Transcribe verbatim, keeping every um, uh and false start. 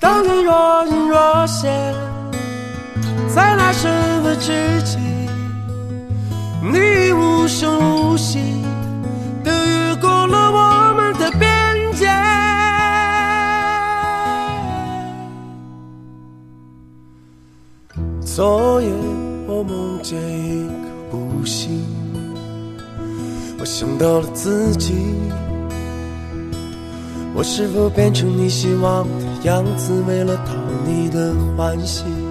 当你若隐若现，在那身份之际，你无声无息地越过了我们的边界。昨夜我梦见一个不幸，我想到了自己，我是否变成你希望的样子，为了讨你的欢心？